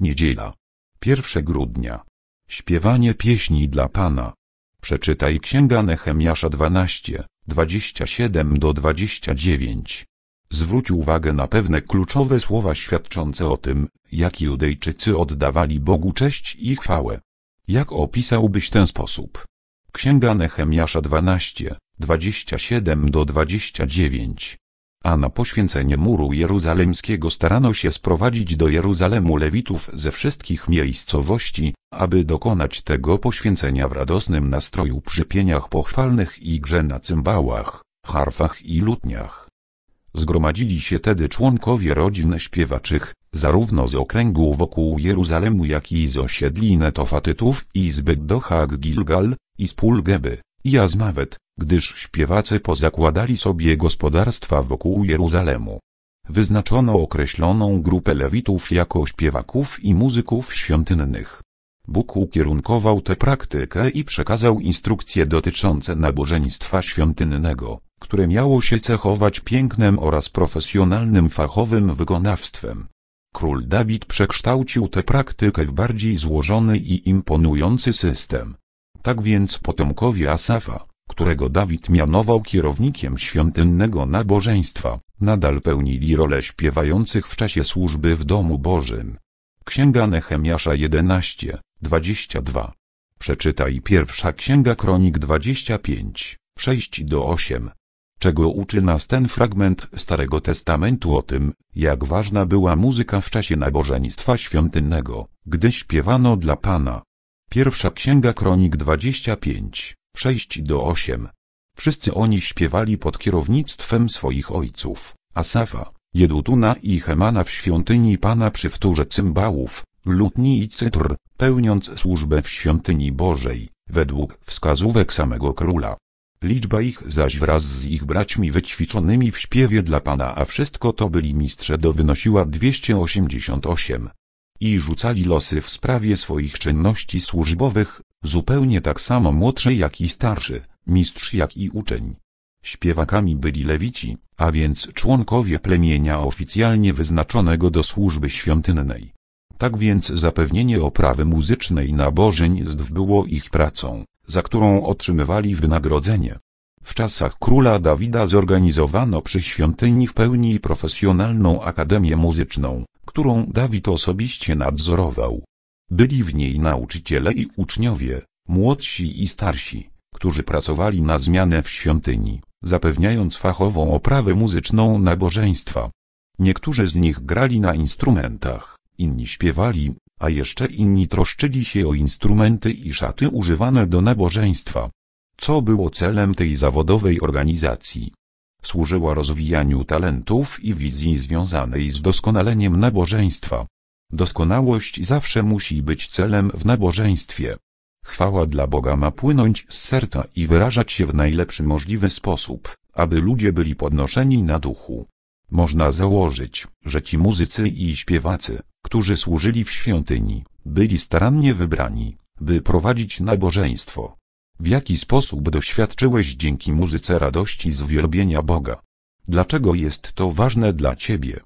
Niedziela. 1 grudnia. Śpiewanie pieśni dla Pana. Przeczytaj Księga Nehemiasza 12, 27-29. Zwróć uwagę na pewne kluczowe słowa świadczące o tym, jak Judejczycy oddawali Bogu cześć i chwałę. Jak opisałbyś ten sposób? Księga Nehemiasza 12, 27-29. A na poświęcenie muru jeruzalemskiego starano się sprowadzić do Jeruzalemu Lewitów ze wszystkich miejscowości, aby dokonać tego poświęcenia w radosnym nastroju przy pieniach pochwalnych i grze na cymbałach, harfach i lutniach. Zgromadzili się tedy członkowie rodzin śpiewaczych, zarówno z okręgu wokół Jeruzalemu, jak i z osiedli Netofatytów i z Byddochag Gilgal, i z pól Geby, i Azmawet, gdyż śpiewacy pozakładali sobie gospodarstwa wokół Jeruzalemu. Wyznaczono określoną grupę Lewitów jako śpiewaków i muzyków świątynnych. Bóg ukierunkował tę praktykę i przekazał instrukcje dotyczące nabożeństwa świątynnego, które miało się cechować pięknem oraz profesjonalnym fachowym wykonawstwem. Król Dawid przekształcił tę praktykę w bardziej złożony i imponujący system. Tak więc potomkowie Asafa, którego Dawid mianował kierownikiem świątynnego nabożeństwa, nadal pełnili rolę śpiewających w czasie służby w domu Bożym. Księga Nehemiasza 11, 22. Przeczytaj Pierwsza Księga Kronik 25, 6-8. Czego uczy nas ten fragment Starego Testamentu o tym, jak ważna była muzyka w czasie nabożeństwa świątynnego, gdy śpiewano dla Pana. Pierwsza Księga Kronik 25, 6-8. Wszyscy oni śpiewali pod kierownictwem swoich ojców, Asafa, Jedutuna i Hemana w świątyni Pana przy wtórze cymbałów, lutni i cytr, pełniąc służbę w świątyni Bożej, według wskazówek samego króla. Liczba ich zaś wraz z ich braćmi wyćwiczonymi w śpiewie dla Pana, a wszystko to byli mistrze, wynosiła 288. I rzucali losy w sprawie swoich czynności służbowych, zupełnie tak samo młodszy jak i starszy, mistrz jak i uczeń. Śpiewakami byli Lewici, a więc członkowie plemienia oficjalnie wyznaczonego do służby świątynnej. Tak więc zapewnienie oprawy muzycznej nabożeństw było ich pracą, za którą otrzymywali wynagrodzenie. W czasach króla Dawida zorganizowano przy świątyni w pełni profesjonalną akademię muzyczną, którą Dawid osobiście nadzorował. Byli w niej nauczyciele i uczniowie, młodsi i starsi, którzy pracowali na zmianę w świątyni, zapewniając fachową oprawę muzyczną nabożeństwa. Niektórzy z nich grali na instrumentach, inni śpiewali, a jeszcze inni troszczyli się o instrumenty i szaty używane do nabożeństwa. Co było celem tej zawodowej organizacji? Służyła rozwijaniu talentów i wizji związanej z doskonaleniem nabożeństwa. Doskonałość zawsze musi być celem w nabożeństwie. Chwała dla Boga ma płynąć z serca i wyrażać się w najlepszy możliwy sposób, aby ludzie byli podnoszeni na duchu. Można założyć, że ci muzycy i śpiewacy, którzy służyli w świątyni, byli starannie wybrani, by prowadzić nabożeństwo. W jaki sposób doświadczyłeś dzięki muzyce radości z wielbienia Boga? Dlaczego jest to ważne dla ciebie?